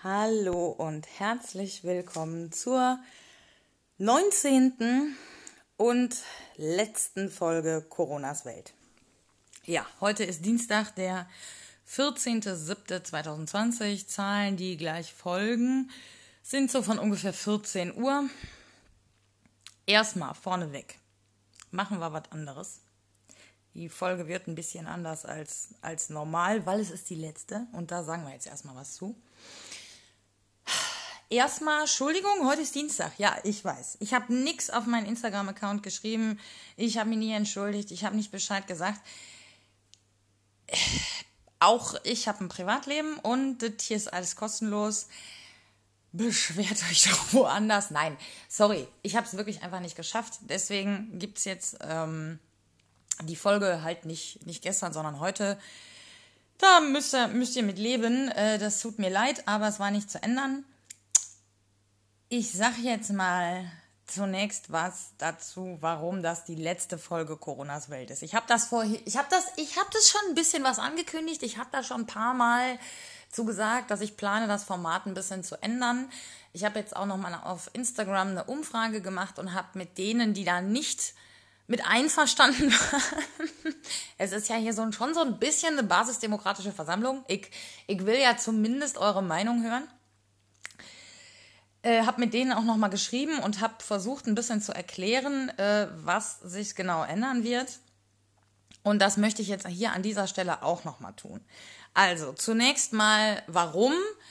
Hallo und herzlich willkommen zur 19. und letzten Folge Coronas Welt. Ja, heute ist Dienstag, der 14.07.2020. Zahlen, die gleich folgen, sind so von ungefähr 14 Uhr. Erstmal vorneweg machen wir was anderes. Die Folge wird ein bisschen anders als normal, weil es ist die letzte und da sagen wir jetzt erstmal was zu. Erstmal, Entschuldigung, heute ist Dienstag. Ja, ich weiß. Ich habe nichts auf meinen Instagram-Account geschrieben. Ich habe mich nie entschuldigt. Ich habe nicht Bescheid gesagt. Auch ich habe ein Privatleben und das hier ist alles kostenlos. Beschwert euch doch woanders. Nein, sorry. Ich habe es wirklich einfach nicht geschafft. Deswegen gibt es jetzt die Folge halt nicht gestern, sondern heute. Da müsst ihr mit leben. Das tut mir leid, aber es war nicht zu ändern. Ich sage jetzt mal zunächst was dazu, warum das die letzte Folge Coronas Welt ist. Ich habe das schon ein bisschen was angekündigt. Ich habe da schon ein paar Mal zugesagt, dass ich plane, das Format ein bisschen zu ändern. Ich habe jetzt auch nochmal auf Instagram eine Umfrage gemacht und habe mit denen, die da nicht mit einverstanden waren. Es ist ja hier schon so ein bisschen eine basisdemokratische Versammlung. Ich will ja zumindest eure Meinung hören. Habe mit denen auch nochmal geschrieben und habe versucht, ein bisschen zu erklären, was sich genau ändern wird. Und das möchte ich jetzt hier an dieser Stelle auch nochmal tun. Also, zunächst mal, warum?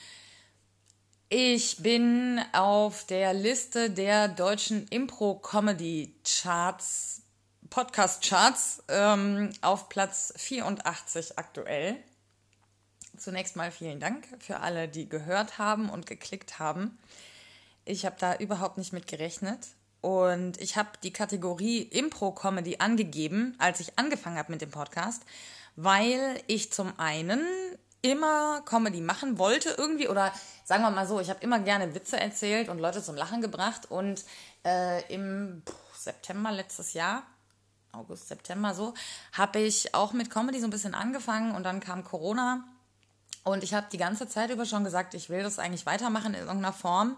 Ich bin auf der Liste der deutschen Impro-Comedy-Charts, Podcast-Charts, auf Platz 84 aktuell. Zunächst mal vielen Dank für alle, die gehört haben und geklickt haben. Ich habe da überhaupt nicht mit gerechnet und ich habe die Kategorie Impro-Comedy angegeben, als ich angefangen habe mit dem Podcast, weil ich zum einen immer Comedy machen wollte irgendwie oder sagen wir mal so, ich habe immer gerne Witze erzählt und Leute zum Lachen gebracht und im September letztes Jahr, August, September so, habe ich auch mit Comedy so ein bisschen angefangen und dann kam Corona und ich habe die ganze Zeit über schon gesagt, ich will das eigentlich weitermachen in irgendeiner Form.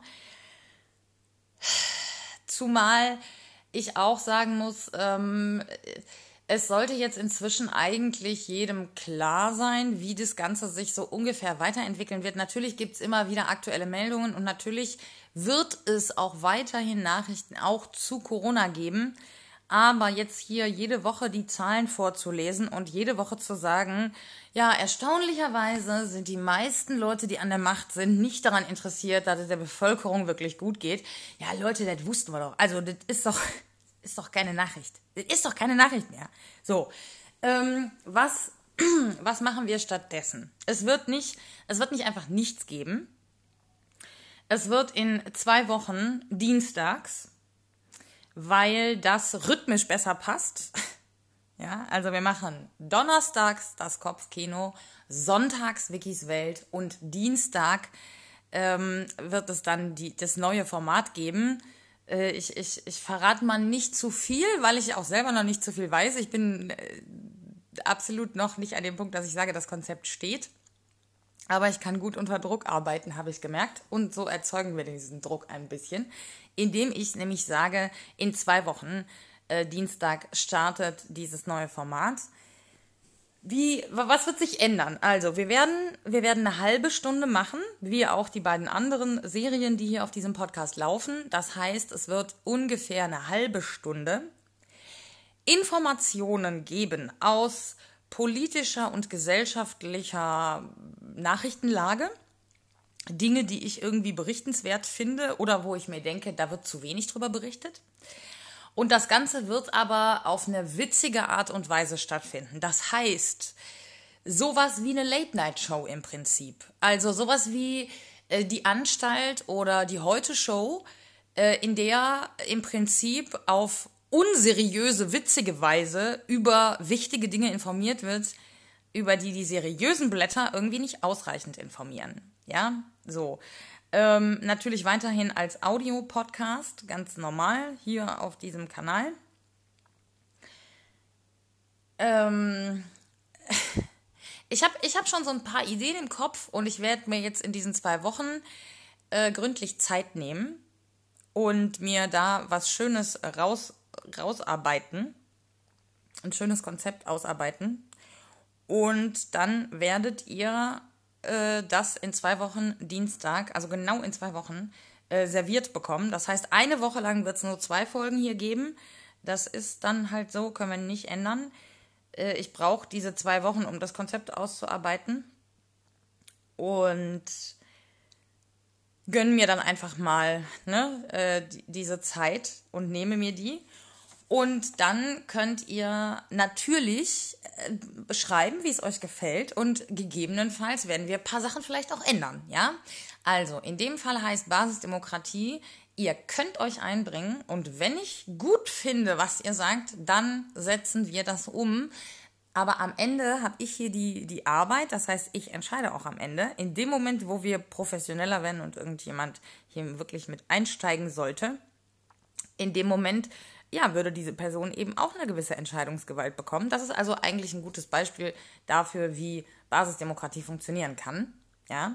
Zumal ich auch sagen muss, es sollte jetzt inzwischen eigentlich jedem klar sein, wie das Ganze sich so ungefähr weiterentwickeln wird. Natürlich gibt es immer wieder aktuelle Meldungen und natürlich wird es auch weiterhin Nachrichten auch zu Corona geben. Aber jetzt hier jede Woche die Zahlen vorzulesen und jede Woche zu sagen, ja, erstaunlicherweise sind die meisten Leute, die an der Macht sind, nicht daran interessiert, dass es der Bevölkerung wirklich gut geht. Ja, Leute, das wussten wir doch. Also, das ist doch keine Nachricht. Das ist doch keine Nachricht mehr. So, was machen wir stattdessen? Es wird nicht einfach nichts geben. Es wird in 2 Wochen dienstags, weil das rhythmisch besser passt. Ja, also wir machen donnerstags das Kopfkino, sonntags Wikis Welt und Dienstag wird es dann das neue Format geben. Ich verrate mal nicht zu viel, weil ich auch selber noch nicht zu viel weiß. Ich bin absolut noch nicht an dem Punkt, dass ich sage, das Konzept steht. Aber ich kann gut unter Druck arbeiten, habe ich gemerkt. Und so erzeugen wir diesen Druck ein bisschen, indem ich nämlich sage, in 2 Wochen, Dienstag, startet dieses neue Format. Was wird sich ändern? Also, wir werden eine halbe Stunde machen, wie auch die beiden anderen Serien, die hier auf diesem Podcast laufen. Das heißt, es wird ungefähr eine halbe Stunde Informationen geben aus politischer und gesellschaftlicher Nachrichtenlage, Dinge, die ich irgendwie berichtenswert finde oder wo ich mir denke, da wird zu wenig drüber berichtet. Und das Ganze wird aber auf eine witzige Art und Weise stattfinden. Das heißt, sowas wie eine Late-Night-Show im Prinzip. Also sowas wie die Anstalt oder die Heute-Show, in der im Prinzip auf unseriöse, witzige Weise über wichtige Dinge informiert wird, über die seriösen Blätter irgendwie nicht ausreichend informieren. Ja, so. Natürlich weiterhin als Audio-Podcast, ganz normal, hier auf diesem Kanal. ich hab schon so ein paar Ideen im Kopf und ich werde mir jetzt in diesen 2 Wochen gründlich Zeit nehmen und mir da was Schönes rausarbeiten, ein schönes Konzept ausarbeiten. Und dann werdet ihr das in 2 Wochen Dienstag, also genau in 2 Wochen, serviert bekommen. Das heißt, eine Woche lang wird es nur 2 Folgen hier geben. Das ist dann halt so, können wir nicht ändern. Ich brauche diese 2 Wochen, um das Konzept auszuarbeiten. Und gönne mir dann einfach mal diese Zeit und nehme mir die. Und dann könnt ihr natürlich beschreiben, wie es euch gefällt und gegebenenfalls werden wir ein paar Sachen vielleicht auch ändern, ja? Also, in dem Fall heißt Basisdemokratie, ihr könnt euch einbringen und wenn ich gut finde, was ihr sagt, dann setzen wir das um. Aber am Ende habe ich hier die Arbeit, das heißt, ich entscheide auch am Ende. In dem Moment, wo wir professioneller werden und irgendjemand hier wirklich mit einsteigen sollte, in dem Moment würde diese Person eben auch eine gewisse Entscheidungsgewalt bekommen. Das ist also eigentlich ein gutes Beispiel dafür, wie Basisdemokratie funktionieren kann. Ja.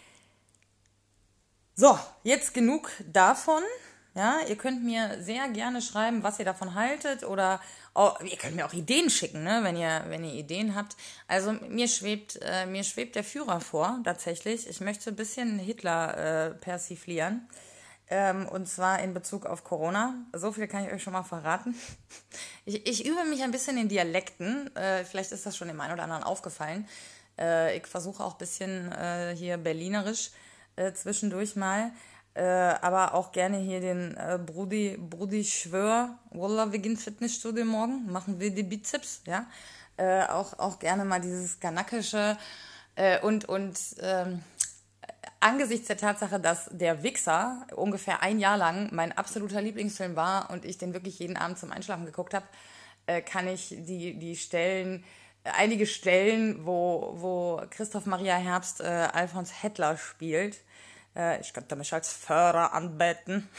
So, jetzt genug davon. Ja, ihr könnt mir sehr gerne schreiben, was ihr davon haltet oder ihr könnt mir auch Ideen schicken, ne, wenn ihr Ideen habt. Also mir schwebt der Führer vor, tatsächlich. Ich möchte ein bisschen Hitler persiflieren. Und zwar in Bezug auf Corona. So viel kann ich euch schon mal verraten. Ich übe mich ein bisschen in Dialekten. Vielleicht ist das schon dem einen oder anderen aufgefallen. Ich versuche auch ein bisschen hier berlinerisch zwischendurch mal. Aber auch gerne hier den Brudi Schwör. Wallah, wir gehen ins Fitnessstudio morgen. Machen wir die Bizeps. Ja? Auch gerne mal dieses Kanakische. Angesichts der Tatsache, dass Der Wichser ungefähr 1 Jahr lang mein absoluter Lieblingsfilm war und ich den wirklich jeden Abend zum Einschlafen geguckt habe, kann ich die Stellen, einige Stellen, wo Christoph Maria Herbst Alfons Hatler spielt, ich könnte mich als Führer anbeten,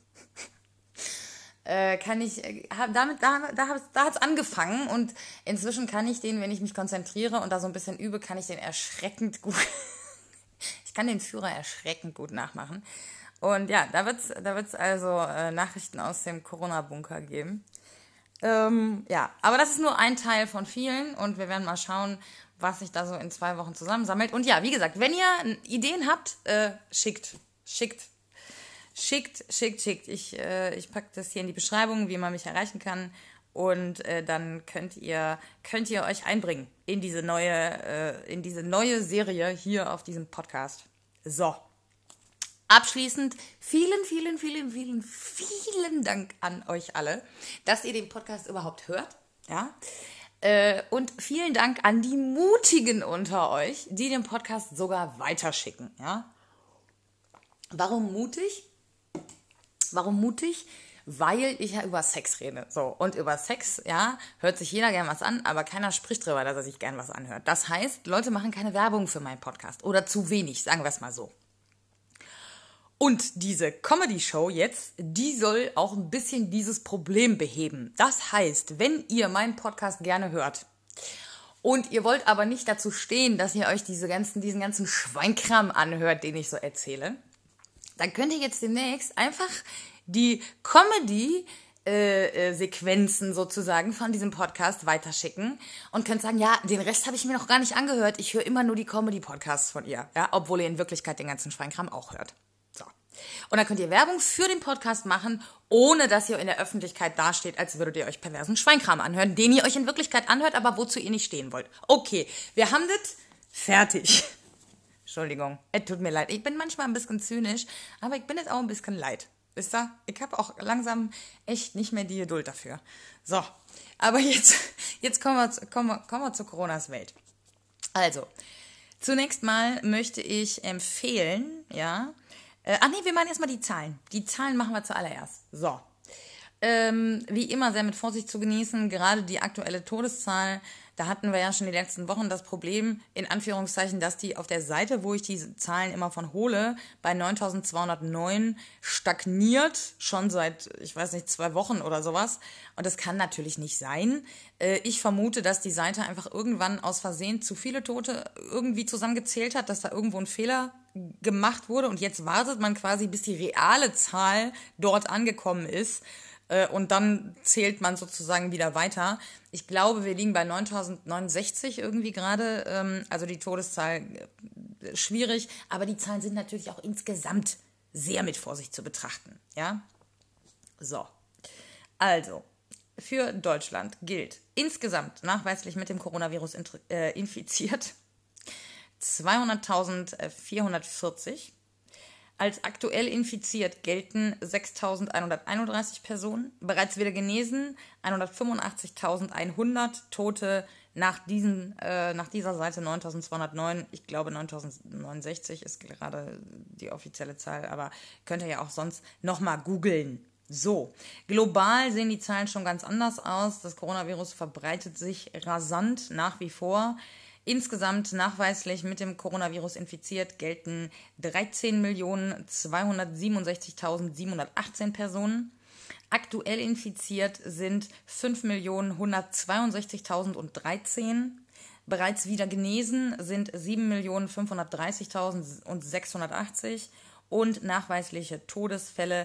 da hat's angefangen und inzwischen kann ich den, wenn ich mich konzentriere und da so ein bisschen übe, kann ich den erschreckend gut kann den Führer erschreckend gut nachmachen. Und ja, da wird's also Nachrichten aus dem Corona-Bunker geben. Aber das ist nur ein Teil von vielen und wir werden mal schauen, was sich da so in 2 Wochen zusammensammelt. Und ja, wie gesagt, wenn ihr Ideen habt, schickt. Ich packe das hier in die Beschreibung, wie man mich erreichen kann. Und dann könnt ihr euch einbringen in diese neue Serie hier auf diesem Podcast. So. Abschließend vielen Dank an euch alle, dass ihr den Podcast überhaupt hört. Ja. Und vielen Dank an die Mutigen unter euch, die den Podcast sogar weiterschicken. Ja. Warum mutig? Weil ich ja über Sex rede. So, und über Sex, ja, hört sich jeder gern was an, aber keiner spricht drüber, dass er sich gern was anhört. Das heißt, Leute machen keine Werbung für meinen Podcast. Oder zu wenig, sagen wir es mal so. Und diese Comedy-Show jetzt, die soll auch ein bisschen dieses Problem beheben. Das heißt, wenn ihr meinen Podcast gerne hört und ihr wollt aber nicht dazu stehen, dass ihr euch diesen ganzen Schweinkram anhört, den ich so erzähle, dann könnt ihr jetzt demnächst einfach die Comedy-Sequenzen sozusagen von diesem Podcast weiterschicken und könnt sagen, ja, den Rest habe ich mir noch gar nicht angehört. Ich höre immer nur die Comedy-Podcasts von ihr, ja, obwohl ihr in Wirklichkeit den ganzen Schweinkram auch hört. So. Und dann könnt ihr Werbung für den Podcast machen, ohne dass ihr in der Öffentlichkeit dasteht, als würdet ihr euch perversen Schweinkram anhören, den ihr euch in Wirklichkeit anhört, aber wozu ihr nicht stehen wollt. Okay, wir haben das fertig. Entschuldigung, es tut mir leid. Ich bin manchmal ein bisschen zynisch, aber ich bin jetzt auch ein bisschen leid. Wisst ihr? Ich habe auch langsam echt nicht mehr die Geduld dafür. So, aber jetzt kommen wir zu Coronas Welt. Also, zunächst mal möchte ich empfehlen, ja. Wir machen erstmal die Zahlen. Die Zahlen machen wir zuallererst. So. Wie immer sehr mit Vorsicht zu genießen. Gerade die aktuelle Todeszahl Da hatten wir ja schon die letzten Wochen das Problem, in Anführungszeichen, dass die auf der Seite, wo ich diese Zahlen immer von hole, bei 9.209 stagniert, schon seit, ich weiß nicht, 2 Wochen oder sowas. Und das kann natürlich nicht sein. Ich vermute, dass die Seite einfach irgendwann aus Versehen zu viele Tote irgendwie zusammengezählt hat, dass da irgendwo ein Fehler gemacht wurde und jetzt wartet man quasi, bis die reale Zahl dort angekommen ist. Und dann zählt man sozusagen wieder weiter. Ich glaube, wir liegen bei 9.069 irgendwie gerade. Also die Todeszahl schwierig. Aber die Zahlen sind natürlich auch insgesamt sehr mit Vorsicht zu betrachten. Ja? So. Also, für Deutschland gilt insgesamt nachweislich mit dem Coronavirus infiziert 200.440. Als aktuell infiziert gelten 6.131 Personen, bereits wieder genesen 185.100, Tote nach dieser Seite 9.209, ich glaube 9.069 ist gerade die offizielle Zahl, aber könnt ihr ja auch sonst nochmal googeln. So, global sehen die Zahlen schon ganz anders aus. Das Coronavirus verbreitet sich rasant nach wie vor. Insgesamt nachweislich mit dem Coronavirus infiziert gelten 13.267.718 Personen. Aktuell infiziert sind 5.162.013. Bereits wieder genesen sind 7.530.680 und nachweisliche Todesfälle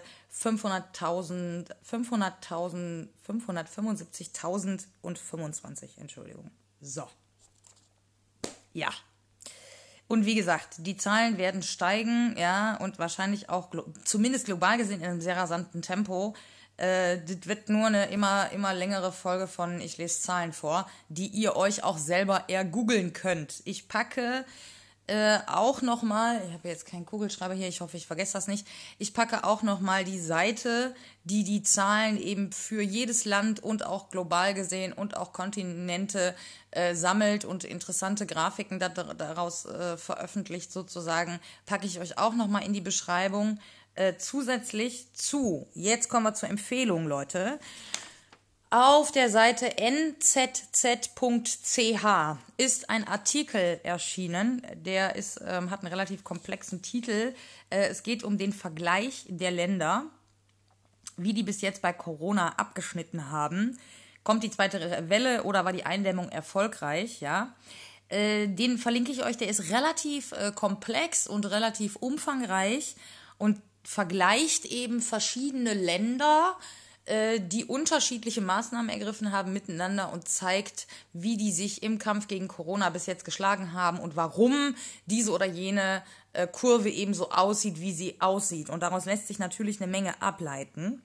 575.025, Entschuldigung. So. Ja. Und wie gesagt, die Zahlen werden steigen, ja, und wahrscheinlich auch, zumindest global gesehen, in einem sehr rasanten Tempo. Das wird nur eine immer längere Folge von Ich lese Zahlen vor, die ihr euch auch selber ergoogeln könnt. Ich packe auch nochmal, ich habe jetzt keinen Kugelschreiber hier, ich hoffe, ich vergesse das nicht, ich packe auch nochmal die Seite, die die Zahlen eben für jedes Land und auch global gesehen und auch Kontinente sammelt und interessante Grafiken daraus veröffentlicht sozusagen, packe ich euch auch nochmal in die Beschreibung. Zusätzlich zu, jetzt kommen wir zur Empfehlung, Leute. Auf der Seite nzz.ch ist ein Artikel erschienen, der hat einen relativ komplexen Titel. Es geht um den Vergleich der Länder, wie die bis jetzt bei Corona abgeschnitten haben. Kommt die zweite Welle oder war die Eindämmung erfolgreich? Ja, den verlinke ich euch. Der ist relativ komplex und relativ umfangreich und vergleicht eben verschiedene Länder, die unterschiedliche Maßnahmen ergriffen haben miteinander und zeigt, wie die sich im Kampf gegen Corona bis jetzt geschlagen haben und warum diese oder jene Kurve eben so aussieht, wie sie aussieht. Und daraus lässt sich natürlich eine Menge ableiten.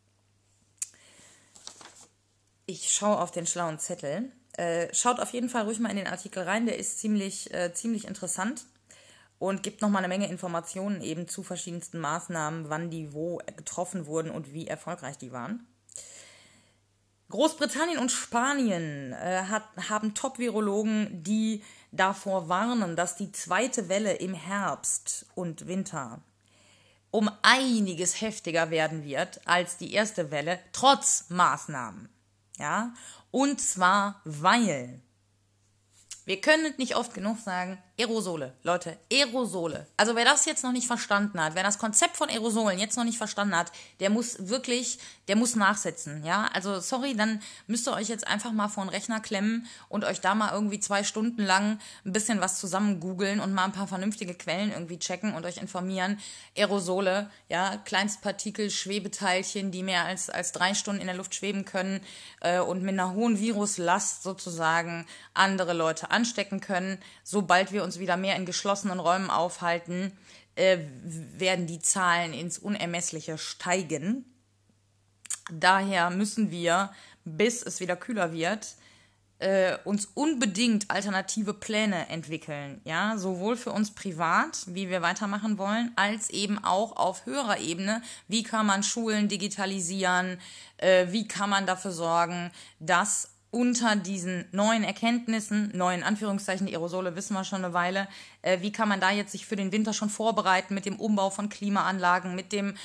Ich schaue auf den schlauen Zettel. Schaut auf jeden Fall ruhig mal in den Artikel rein, der ist ziemlich interessant. Und gibt nochmal eine Menge Informationen eben zu verschiedensten Maßnahmen, wann die wo getroffen wurden und wie erfolgreich die waren. Großbritannien und Spanien haben Top-Virologen, die davor warnen, dass die zweite Welle im Herbst und Winter um einiges heftiger werden wird als die erste Welle, trotz Maßnahmen. Ja? Und zwar, weil wir können nicht oft genug sagen, Aerosole, Leute, Aerosole. Also wer das jetzt noch nicht verstanden hat, wer das Konzept von Aerosolen jetzt noch nicht verstanden hat, der muss nachsetzen, ja. Also sorry, dann müsst ihr euch jetzt einfach mal vor den Rechner klemmen und euch da mal irgendwie 2 Stunden lang ein bisschen was zusammen googeln und mal ein paar vernünftige Quellen irgendwie checken und euch informieren. Aerosole, ja, Kleinstpartikel, Schwebeteilchen, die mehr als 3 Stunden in der Luft schweben können und mit einer hohen Viruslast sozusagen andere Leute anstecken können. Sobald wir uns wieder mehr in geschlossenen Räumen aufhalten, werden die Zahlen ins Unermessliche steigen. Daher müssen wir, bis es wieder kühler wird, uns unbedingt alternative Pläne entwickeln. Ja, sowohl für uns privat, wie wir weitermachen wollen, als eben auch auf höherer Ebene. Wie kann man Schulen digitalisieren? Wie kann man dafür sorgen, dass unter diesen neuen Erkenntnissen, neuen Anführungszeichen, die Aerosole wissen wir schon eine Weile, wie kann man da jetzt sich für den Winter schon vorbereiten mit dem Umbau von Klimaanlagen, mit dem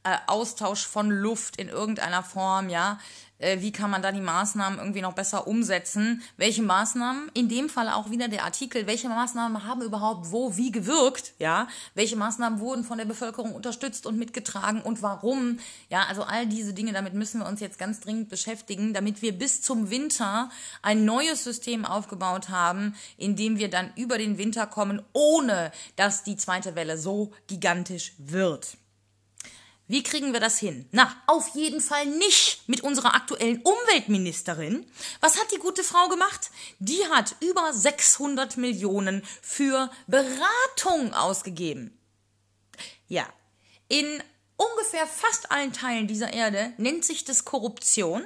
Austausch von Luft in irgendeiner Form, ja. Wie kann man da die Maßnahmen irgendwie noch besser umsetzen? Welche Maßnahmen, in dem Fall auch wieder der Artikel, welche Maßnahmen haben überhaupt wo, wie gewirkt, ja? Welche Maßnahmen wurden von der Bevölkerung unterstützt und mitgetragen und warum? Ja, also all diese Dinge, damit müssen wir uns jetzt ganz dringend beschäftigen, damit wir bis zum Winter ein neues System aufgebaut haben, in dem wir dann über den Winter kommen, ohne dass die zweite Welle so gigantisch wird. Wie kriegen wir das hin? Na, auf jeden Fall nicht mit unserer aktuellen Umweltministerin. Was hat die gute Frau gemacht? Die hat über 600 Millionen für Beratung ausgegeben. Ja, in ungefähr fast allen Teilen dieser Erde nennt sich das Korruption.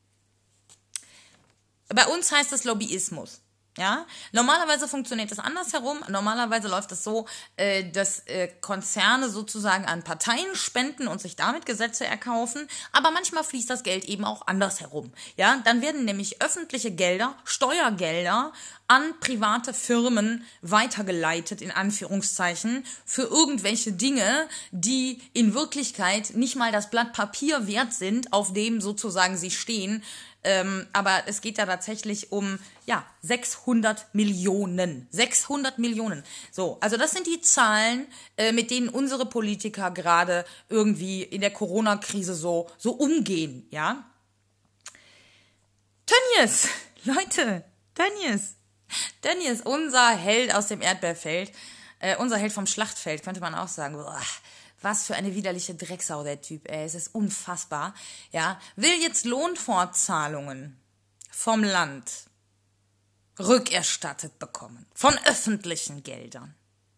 Bei uns heißt es Lobbyismus. Ja, normalerweise funktioniert das andersherum. Normalerweise läuft es so, dass Konzerne sozusagen an Parteien spenden und sich damit Gesetze erkaufen. Aber manchmal fließt das Geld eben auch andersherum. Ja, dann werden nämlich öffentliche Gelder, Steuergelder an private Firmen weitergeleitet, in Anführungszeichen, für irgendwelche Dinge, die in Wirklichkeit nicht mal das Blatt Papier wert sind, auf dem sozusagen sie stehen. Aber es geht ja tatsächlich um, 600 Millionen. 600 Millionen. So, also das sind die Zahlen, mit denen unsere Politiker gerade irgendwie in der Corona-Krise so umgehen, ja. Tönnies, Leute, Tönnies, unser Held aus dem Erdbeerfeld, unser Held vom Schlachtfeld, könnte man auch sagen. Boah, was für eine widerliche Drecksau, der Typ, ey. Es ist unfassbar. Ja, will jetzt Lohnfortzahlungen vom Land rückerstattet bekommen. Von öffentlichen Geldern.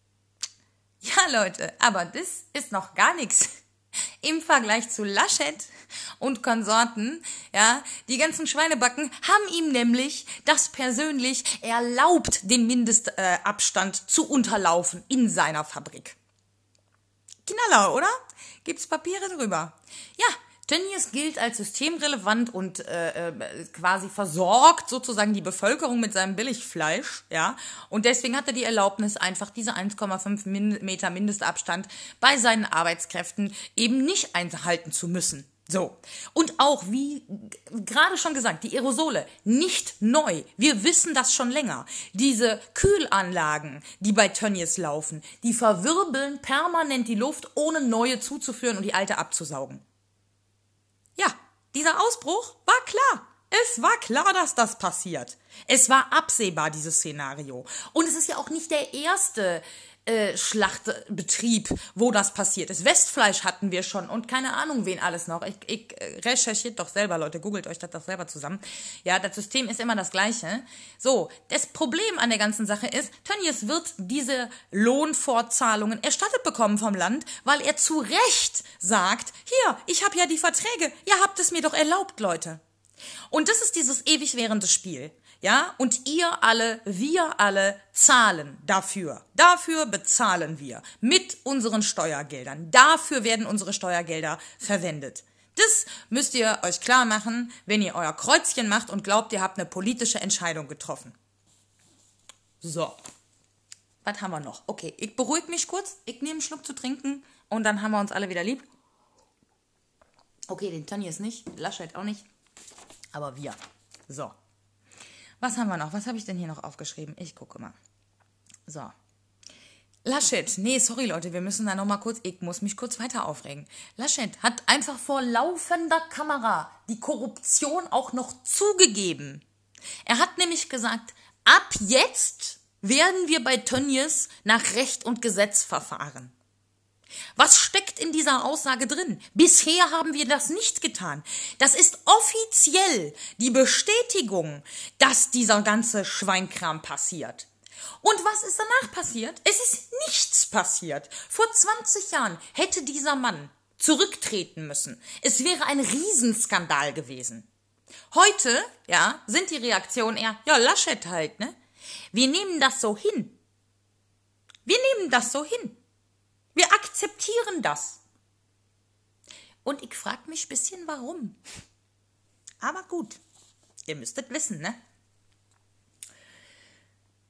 Ja, Leute, aber das ist noch gar nichts im Vergleich zu Laschet und Konsorten. Ja, die ganzen Schweinebacken haben ihm nämlich das persönlich erlaubt, den Mindestabstand zu unterlaufen in seiner Fabrik. Knaller, oder? Gibt's Papiere drüber. Ja, Tönnies gilt als systemrelevant und quasi versorgt sozusagen die Bevölkerung mit seinem Billigfleisch, ja. Und deswegen hat er die Erlaubnis, einfach diese 1,5 Meter Mindestabstand bei seinen Arbeitskräften eben nicht einhalten zu müssen. So. Und auch, wie gerade schon gesagt, die Aerosole, nicht neu. Wir wissen das schon länger. Diese Kühlanlagen, die bei Tönnies laufen, die verwirbeln permanent die Luft, ohne neue zuzuführen und die alte abzusaugen. Ja, dieser Ausbruch war klar. Es war klar, dass das passiert. Es war absehbar, dieses Szenario. Und es ist ja auch nicht der erste Schlachtbetrieb, wo das passiert ist. Westfleisch hatten wir schon und keine Ahnung, wen alles noch. Ich recherchiert doch selber, Leute, googelt euch das doch selber zusammen. Ja, das System ist immer das gleiche. So, das Problem an der ganzen Sache ist, Tönnies wird diese Lohnfortzahlungen erstattet bekommen vom Land, weil er zu Recht sagt, hier, ich habe ja die Verträge, ihr habt es mir doch erlaubt, Leute. Und das ist dieses ewig währende Spiel. Ja, und ihr alle, wir alle zahlen dafür. Dafür bezahlen wir mit unseren Steuergeldern. Dafür werden unsere Steuergelder verwendet. Das müsst ihr euch klar machen, wenn ihr euer Kreuzchen macht und glaubt, ihr habt eine politische Entscheidung getroffen. So, was haben wir noch? Okay, ich beruhige mich kurz, ich nehme einen Schluck zu trinken und dann haben wir uns alle wieder lieb. Okay, den Tönnies nicht, Laschet auch nicht, aber wir. So. Was haben wir noch? Was habe ich denn hier noch aufgeschrieben? Ich gucke mal. So. Laschet. Nee, sorry Leute, wir müssen da nochmal kurz, ich muss mich kurz weiter aufregen. Laschet hat einfach vor laufender Kamera die Korruption auch noch zugegeben. Er hat nämlich gesagt, ab jetzt werden wir bei Tönnies nach Recht und Gesetz verfahren. Was steckt in dieser Aussage drin? Bisher haben wir das nicht getan. Das ist offiziell die Bestätigung, dass dieser ganze Schweinkram passiert. Und was ist danach passiert? Es ist nichts passiert. Vor 20 Jahren hätte dieser Mann zurücktreten müssen. Es wäre ein Riesenskandal gewesen. Heute, ja, sind die Reaktionen eher, ja, Laschet halt, ne? Wir nehmen das so hin. Wir akzeptieren das. Und ich frage mich ein bisschen, warum. Aber gut, ihr müsstet wissen, ne?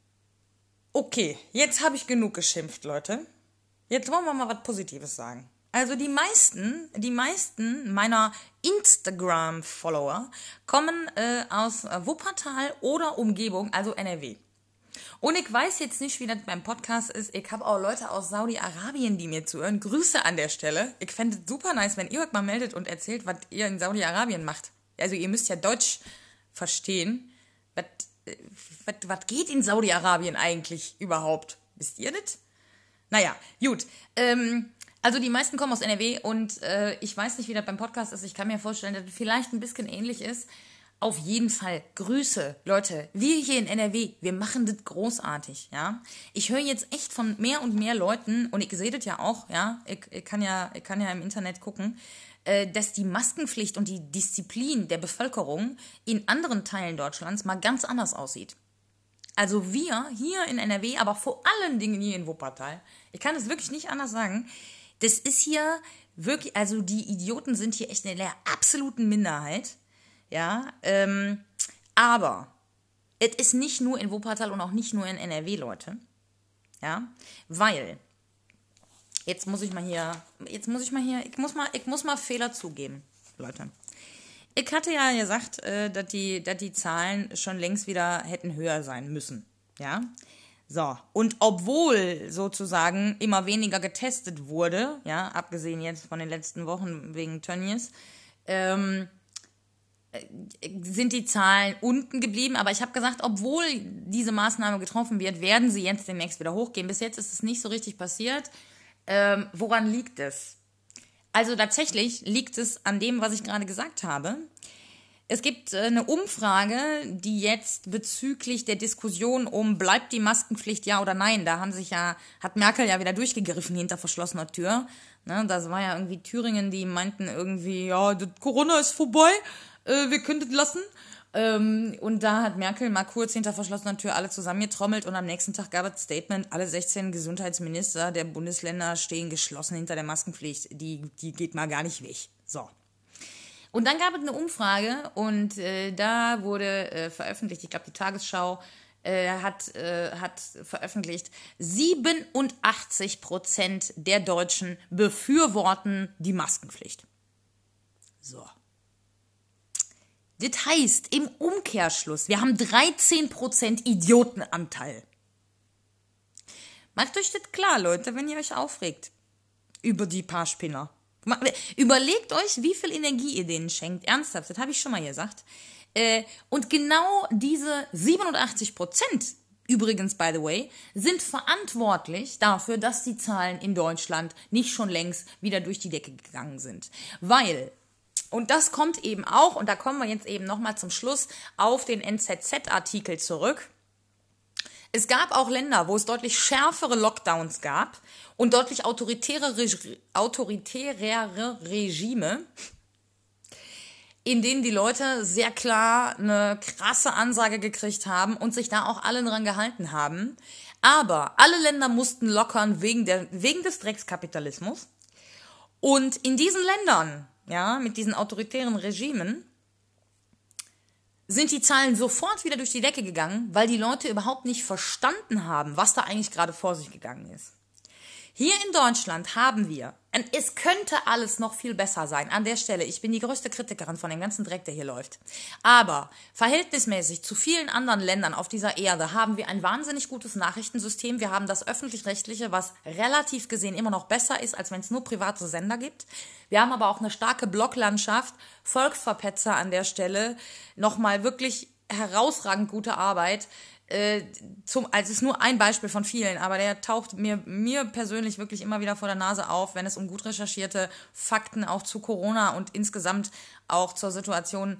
Okay, jetzt habe ich genug geschimpft, Leute. Jetzt wollen wir mal was Positives sagen. Also die meisten meiner Instagram-Follower kommen aus Wuppertal oder Umgebung, also NRW. Und ich weiß jetzt nicht, wie das beim Podcast ist. Ich habe auch Leute aus Saudi-Arabien, die mir zuhören. Grüße an der Stelle. Ich fände es super nice, wenn ihr euch mal meldet und erzählt, was ihr in Saudi-Arabien macht. Also ihr müsst ja Deutsch verstehen. Was geht in Saudi-Arabien eigentlich überhaupt? Wisst ihr das? Naja, gut. Also die meisten kommen aus NRW und ich weiß nicht, wie das beim Podcast ist. Ich kann mir vorstellen, dass es vielleicht ein bisschen ähnlich ist. Auf jeden Fall Grüße, Leute. Wir hier in NRW, wir machen das großartig, ja. Ich höre jetzt echt von mehr und mehr Leuten, und ich sehe das ja auch, ja. Ich kann ja im Internet gucken, dass die Maskenpflicht und die Disziplin der Bevölkerung in anderen Teilen Deutschlands mal ganz anders aussieht. Also wir hier in NRW, aber vor allen Dingen hier in Wuppertal, ich kann es wirklich nicht anders sagen, das ist hier wirklich, also die Idioten sind hier echt in der absoluten Minderheit, ja, aber es ist nicht nur in Wuppertal und auch nicht nur in NRW, Leute, ja, weil, ich muss mal Fehler zugeben, Leute. Ich hatte ja gesagt, dass die Zahlen schon längst wieder hätten höher sein müssen, ja. So, und obwohl sozusagen immer weniger getestet wurde, ja, abgesehen jetzt von den letzten Wochen wegen Tönnies, sind die Zahlen unten geblieben. Aber ich habe gesagt, obwohl diese Maßnahme getroffen wird, werden sie jetzt demnächst wieder hochgehen. Bis jetzt ist es nicht so richtig passiert. Woran liegt es? Also tatsächlich liegt es an dem, was ich gerade gesagt habe. Es gibt eine Umfrage, die jetzt bezüglich der Diskussion um, bleibt die Maskenpflicht ja oder nein, da hat Merkel ja wieder durchgegriffen hinter verschlossener Tür. Ne, das war ja irgendwie Thüringen, die meinten irgendwie, ja, das Corona ist vorbei, wir können das lassen. Und da hat Merkel mal kurz hinter verschlossener Tür alle zusammengetrommelt und am nächsten Tag gab es ein Statement, alle 16 Gesundheitsminister der Bundesländer stehen geschlossen hinter der Maskenpflicht, die geht mal gar nicht weg. So. Und dann gab es eine Umfrage und da wurde veröffentlicht, ich glaube die Tagesschau hat veröffentlicht, 87% der Deutschen befürworten die Maskenpflicht. So. Das heißt, im Umkehrschluss, wir haben 13% Idiotenanteil. Macht euch das klar, Leute, wenn ihr euch aufregt über die paar Spinner. Überlegt euch, wie viel Energie ihr denen schenkt. Ernsthaft, das habe ich schon mal gesagt. Und genau diese 87%, übrigens, by the way, sind verantwortlich dafür, dass die Zahlen in Deutschland nicht schon längst wieder durch die Decke gegangen sind. Weil, und das kommt eben auch, und da kommen wir jetzt eben nochmal zum Schluss auf den NZZ-Artikel zurück. Es gab auch Länder, wo es deutlich schärfere Lockdowns gab und deutlich autoritärere Regime, in denen die Leute sehr klar eine krasse Ansage gekriegt haben und sich da auch alle dran gehalten haben. Aber alle Länder mussten lockern wegen des Dreckskapitalismus. Und in diesen Ländern, ja, mit diesen autoritären Regimen, sind die Zahlen sofort wieder durch die Decke gegangen, weil die Leute überhaupt nicht verstanden haben, was da eigentlich gerade vor sich gegangen ist. Hier in Deutschland haben wir, und es könnte alles noch viel besser sein, an der Stelle, ich bin die größte Kritikerin von dem ganzen Dreck, der hier läuft, aber verhältnismäßig zu vielen anderen Ländern auf dieser Erde haben wir ein wahnsinnig gutes Nachrichtensystem, wir haben das Öffentlich-Rechtliche, was relativ gesehen immer noch besser ist, als wenn es nur private Sender gibt. Wir haben aber auch eine starke Bloglandschaft, Volksverpetzer an der Stelle, nochmal wirklich herausragend gute Arbeit. Also es ist nur ein Beispiel von vielen, aber der taucht mir persönlich wirklich immer wieder vor der Nase auf, wenn es um gut recherchierte Fakten auch zu Corona und insgesamt auch zur Situation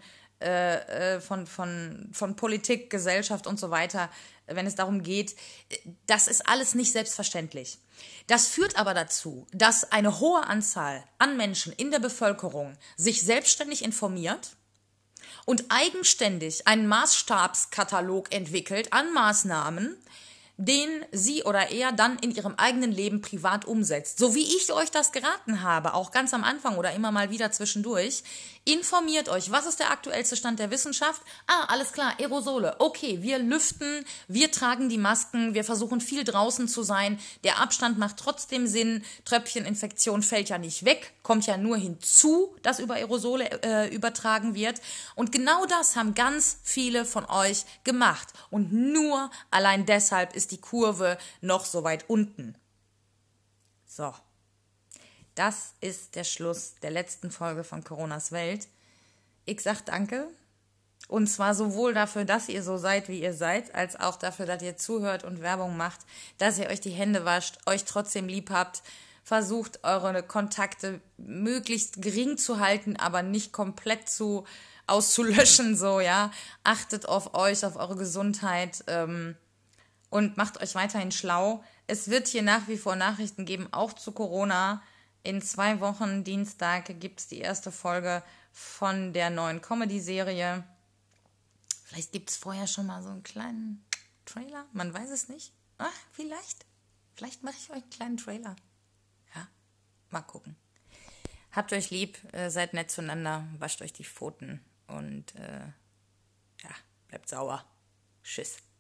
von Politik, Gesellschaft und so weiter, wenn es darum geht, das ist alles nicht selbstverständlich. Das führt aber dazu, dass eine hohe Anzahl an Menschen in der Bevölkerung sich selbstständig informiert und eigenständig einen Maßstabskatalog entwickelt an Maßnahmen, den sie oder er dann in ihrem eigenen Leben privat umsetzt. So wie ich euch das geraten habe, auch ganz am Anfang oder immer mal wieder zwischendurch. Informiert euch, was ist der aktuellste Stand der Wissenschaft? Alles klar, Aerosole. Okay, wir lüften, wir tragen die Masken, wir versuchen viel draußen zu sein. Der Abstand macht trotzdem Sinn. Tröpfcheninfektion fällt ja nicht weg, kommt ja nur hinzu, dass über Aerosole übertragen wird. Und genau das haben ganz viele von euch gemacht. Und nur allein deshalb ist die Kurve noch so weit unten. So. Das ist der Schluss der letzten Folge von Coronas Welt. Ich sag danke. Und zwar sowohl dafür, dass ihr so seid, wie ihr seid, als auch dafür, dass ihr zuhört und Werbung macht, dass ihr euch die Hände wascht, euch trotzdem lieb habt, versucht, eure Kontakte möglichst gering zu halten, aber nicht komplett auszulöschen, so, ja. Achtet auf euch, auf eure Gesundheit, und macht euch weiterhin schlau. Es wird hier nach wie vor Nachrichten geben, auch zu Corona. In 2 Wochen, Dienstag, gibt es die erste Folge von der neuen Comedy-Serie. Vielleicht gibt es vorher schon mal so einen kleinen Trailer, man weiß es nicht. Vielleicht. Vielleicht mache ich euch einen kleinen Trailer. Ja, mal gucken. Habt euch lieb, seid nett zueinander, wascht euch die Pfoten und bleibt sauber. Tschüss.